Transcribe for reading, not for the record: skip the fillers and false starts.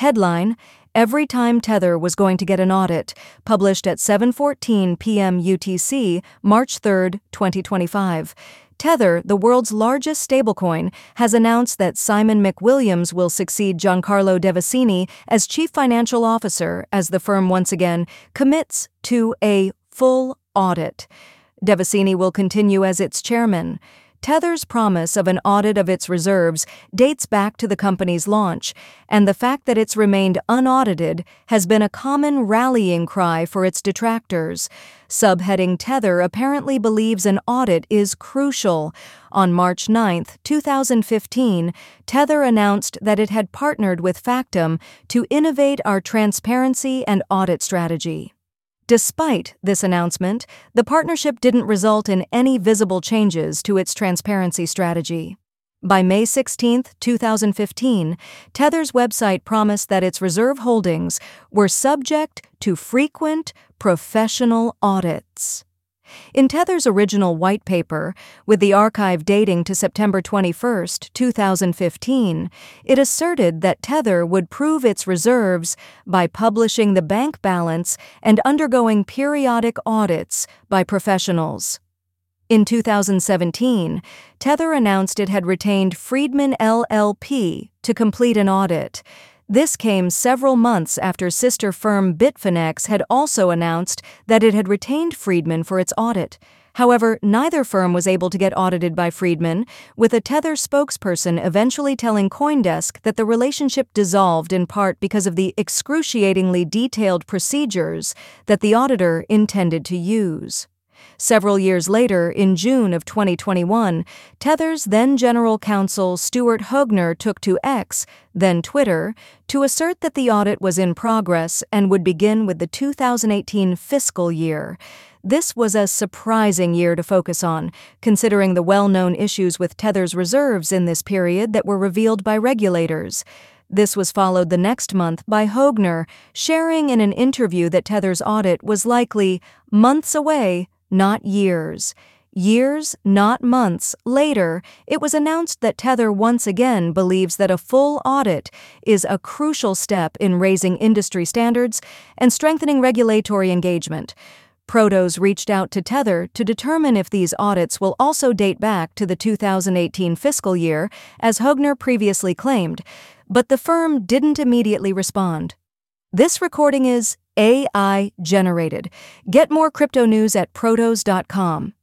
Headline: Every time Tether was going to get an audit, published at 7:14 p.m. UTC, March 3, 2025. Tether, the world's largest stablecoin, has announced that Simon McWilliams will succeed Giancarlo Devasini as Chief Financial Officer as the firm once again commits to a full audit. Devasini will continue as its chairman. Tether's promise of an audit of its reserves dates back to the company's launch, and the fact that it's remained unaudited has been a common rallying cry for its detractors. Subheading Tether apparently believes an audit is crucial. On March 9, 2015, Tether announced that it had partnered with Factum to innovate our transparency and audit strategy. Despite this announcement, the partnership didn't result in any visible changes to its transparency strategy. By May 16, 2015, Tether's website promised that its reserve holdings were subject to frequent professional audits. In Tether's original white paper, with the archive dating to September 21, 2015, it asserted that Tether would prove its reserves by publishing the bank balance and undergoing periodic audits by professionals. In 2017, Tether announced it had retained Friedman LLP to complete an audit. This came several months after sister firm Bitfinex had also announced that it had retained Friedman for its audit. However, neither firm was able to get audited by Friedman, with a Tether spokesperson eventually telling CoinDesk that the relationship dissolved in part because of the excruciatingly detailed procedures that the auditor intended to use. Several years later, in June of 2021, Tether's then General Counsel Stuart Hoegner took to X, then Twitter, to assert that the audit was in progress and would begin with the 2018 fiscal year. This was a surprising year to focus on, considering the well-known issues with Tether's reserves in this period that were revealed by regulators. This was followed the next month by Hoegner sharing in an interview that Tether's audit was likely months away, not years. Years, not months, later, it was announced that Tether once again believes that a full audit is a crucial step in raising industry standards and strengthening regulatory engagement. Protos reached out to Tether to determine if these audits will also date back to the 2018 fiscal year, as Hoegner previously claimed, but the firm didn't immediately respond. This recording is AI generated. Get more crypto news at protos.com.